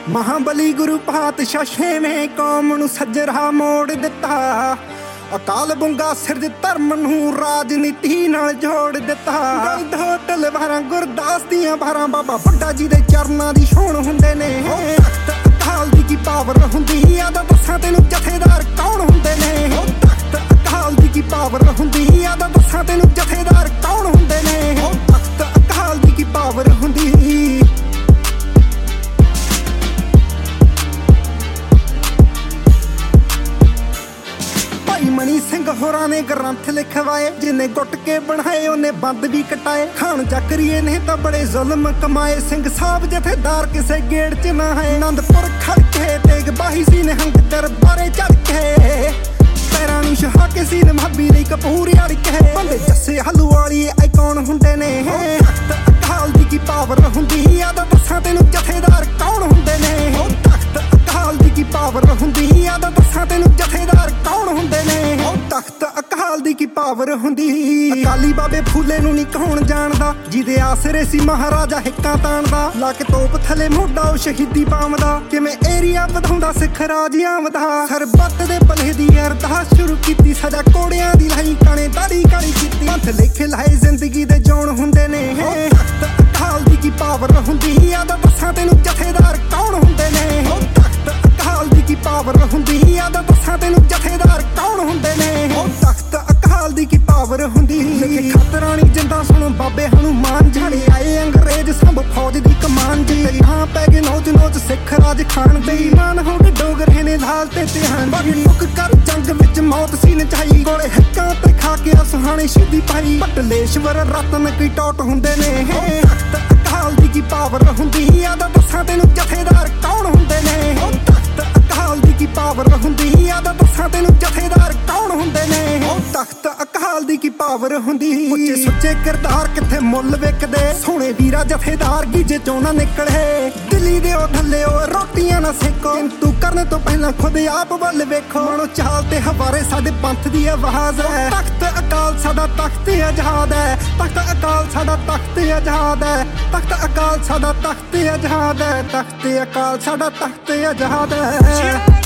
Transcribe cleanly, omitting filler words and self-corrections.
ਮਹਾਬਲੀ ਗੁਰੂ ਪਾਤਸ਼ਾਹ ਛੇਵੇਂ ਕੌਮ ਨੂੰ ਸੱਜਰਾ ਮੋੜ ਦਿੱਤਾ। ਅਕਾਲ ਬੁੰਗਾ ਸਿਰਜ ਧਰਮ ਨੂੰ ਰਾਜਨੀਤੀ ਨਾਲ ਜੋੜ ਦਿੱਤਾ। ਦੋ ਤਲਵਾਰਾਂ ਗੁਰਦਾਸ ਦੀਆਂ ਭਾਰਾਂ ਬਾਬਾ ਵੱਡਾ ਜੀ ਦੇ ਚਰਨਾਂ ਦੀ ਛੋਣ ਹੁੰਦੇ ਨੇ। ਤਖਤ ਅਕਾਲ ਦੀ ਕੀ ਪਾਵਰ ਹੁੰਦੀ ਆ, ਦੱਸਾਂ ਤੈਨੂੰ ਜਥੇਦਾਰ ਕੌਣ ਹੁੰਦੇ ਨੇ। ਤਖਤ ਅਕਾਲ ਦੀ ਕੀ ਪਾਵਰ ਹੁੰਦੀ ਆ, ਦੱਸਾਂ ਤੈਨੂੰ ਜਥੇਦਾਰ ਕੌਣ ਹੁੰਦੇ ਨੇ। ਤਖਤ ਅਕਾਲ ਦੀ ਕੀ ਪਾਵਰ ਹੁੰਦੀ। ਮਣੀ ਸਿੰਘ ਹੋਰਾਂ ਨੇ ਗ੍ਰੰਥ ਲਿਖਵਾਏ, ਜਿਨੇ ਗੁੱਟ ਕੇ ਬਣਾਏ ਉਹਨੇ ਬੰਦ ਵੀ ਕਟਾਏ। ਖਾਨ ਜ਼ਕਰੀਏ ਨੇ ਤਾਂ ਬੜੇ ਜ਼ੁਲਮ ਕਮਾਏ, ਸਿੰਘ ਸਾਹਿਬ ਜਥੇਦਾਰ ਕਿਸੇ ਗੇੜ ਚ ਨਾ ਹੈ। ਆਨੰਦਪੁਰ ਖੜ ਕੇ ਤੇਗ ਬਾਹੀ ਸੀ ਨਿਹੰਗ ਦਰਬਾਰੇ ਚੜ ਕੇ, ਪੈਰਾਂ ਨੂੰ ਛਹਾ ਕੇ ਸੀ ਨਮਾਬੀ ਲਈ ਕਪੂਰ ਅੜ ਕੇ। ਬੰਦੇ ਜੱਸੇ ਹਲੂਵਾਲੀਏ ਐ ਕੌਣ ਹੁੰਦੇ ਨੇ। ਤਖਤ ਅਕਾਲ ਦੀ ਕੀ ਪਾਵਰ ਹੁੰਦੀ ਆ, ਦੱਸਾਂ ਤੈਨੂੰ ਜਥੇਦਾਰ ਕੌਣ ਹੁੰਦੇ ਨੇ। ਤਖਤ ਅਕਾਲ ਦੀ ਕੀ ਪਾਵਰ ਹੁੰਦੀ ਆ, ਦੱਸਾਂ ਤੈਨੂੰ ਜਥੇਦਾਰ ਕੌਣ ਹੁੰਦੇ ਨੇ। ਤਖਤ ਅਕਾਲ ਦੀ ਕੀ ਪਾਵਰ ਹੁੰਦੀ। ਅਕਾਲੀ ਬਾਬੇ ਫੂਲੇ ਨੂੰ ਨੀ ਕੌਣ ਜਾਣਦਾ, ਜਿਹਦੇ ਆਸਰੇ ਸੀ ਮਹਾਰਾਜਾ ਹਿੱਕਾਂ ਤਾਣਦਾ। ਲਾ ਕੇ ਤੋਪ ਥਲੇ ਮੋਢਾ ਉਹ ਸ਼ਹੀਦੀ ਪਾਉਂਦਾ, ਕਿਵੇਂ ਏਰੀਆ ਵਧਾਉਂਦਾ ਸਿੱਖ ਰਾਜ ਆਉਂਦਾ। ਸਰਬੱਤ ਦੇ ਭਲੇ ਦੀ ਅਰਦਾਸ ਸ਼ੁਰੂ ਕੀਤੀ, ਸਜ਼ਾ ਕੋੜਿਆਂ ਦੀ ਲਾਈ ਕਾਣੇ ਦਾੜੀ ਕਾਲੀ ਕੀਤੀ। ਪੰਥ ਲਿਖ ਲਾਏ ਜ਼ਿੰਦਗੀ ਦੇ ਜੋਣ ਹੁੰਦੇ ਨੇ। ਤਖਤ ਅਕਾਲ ਦੀ ਕੀ ਪਾਵਰ ਹੁੰਦੀ ਆ, ਦੱਸਾਂ ਤੈਨੂੰ ਜਥੇਦਾਰ ਕੌਣ ਹੁੰਦੇ ਨੇ। ਤਖਤ ਅਕਾਲ ਦੀ ਕੀ ਪਾਵਰ ਹੁੰਦੀ ਆ, ਦੱਸਾਂ ਤੈਨੂੰ ਜਥੇਦਾਰ ਕੌਣ ਹੁੰਦੇ ਨੇ। ਤਖਤ ਅਕਾਲ ਦੀ ਕੀ ਪਾਵਰ ਹੁੰਦੀ। ਲਿਖੇ ਖਤ ਰਾਣੀ ਜਿੰਦਾ ਸੁਣ ਬਾਬੇ ਹਨੂਮਾਨ ਜਿਹੜੇ ਆਏ ਅੰਗਰੇਜ਼ ਸੰਭ ਫੌਜ ਦੀ ਕਮਾਨ ਜੀ। ਹਾਂ ਪੈ ਗਏ ਨੋਚ ਨੋਚ ਸਿੱਖ ਰਾਜ ਖਾਨ ਬੇਈਮਾਨ ਹੋ ਗਏ ਡੋਗਰੇ ਨੇ ਲਾਲ ਤੇ ਧਿਆਨ। ਬਾਗੀ ਲੁੱਕ ਕਰ ਜੰਗ ਵਿੱਚ ਮੌਤ ਸੀ ਨਚਾਈ, ਕੋਲੇ ਹੱਕਾਂ ਤੇ ਖਾ ਕੇ ਸੁਹਾਣੇ ਸ਼ਹੀਦੀ ਪਾਈ। ਪਟਲੇਸ਼ਵਰ ਰਤਨ ਕੀ ਟੋਟ ਹੁੰਦੇ ਨੇ। ਤਖਤ ਅਕਾਲ ਦੀ ਕੀ ਪਾਵਰ ਹੁੰਦੀ ਆ, ਦੱਸਾਂ ਤੈਨੂੰ ਜਥੇਦਾਰ ਕੌਣ ਹੁੰਦੇ ਨੇ। ਤਖਤ ਅਕਾਲ ਦੀ ਕੀ ਪਾਵਰ ਹੁੰਦੀ ਆ, ਦੱਸਾਂ ਤੈਨੂੰ ਜਥੇਦਾਰ ਕੌਣ ਹੁੰਦੇ ਨੇ। ਤਖਤ ਅਕਾਲ ਦੀ ਕੀ ਪਾਵਰ ਹੁੰਦੀ। ਉੱਚੇ ਸੁੱਚੇ ਕਿਰਦਾਰ ਕਿੱਥੇ ਮੁੱਲ ਵਿਕਦੇ, ਸੋਹਣੇ ਵੀਰਾ ਜਥੇਦਾਰ ਗੀਜੇ ਚੋਂ ਨਾ ਨਿਕਲੇ। ਦਿੱਲੀ ਦੇ ਉਹ ਥੱਲੇ ਉਹ ਰੋਟੀਆਂ ਨਾ ਸੇਕੋ, ਕਿੰਤੂ ਕਰਨ ਤੋਂ ਪਹਿਲਾਂ ਖੁਦ ਆਪ ਵੱਲ ਵੇਖੋ। ਮਨੋ ਚਾਲ ਤੇ ਹਵਾਰੇ ਸਾਡੇ ਪੰਥ ਦੀ ਆਵਾਜ਼ ਹੈ। ਤਖਤ ਅਕਾਲ ਸਾਡਾ ਤਖਤ ਆਜ਼ਾਦ ਹੈ। ਤਖਤ ਅਕਾਲ ਸਾਡਾ ਤਖਤ ਆਜ਼ਾਦ ਹੈ। ਤਖਤ ਅਕਾਲ ਸਾਡਾ ਤਖਤ ਆਜ਼ਾਦ ਹੈ। ਤਖਤ ਅਕਾਲ ਸਾਡਾ ਤਖਤ ਆਜ਼ਾਦ ਹੈ।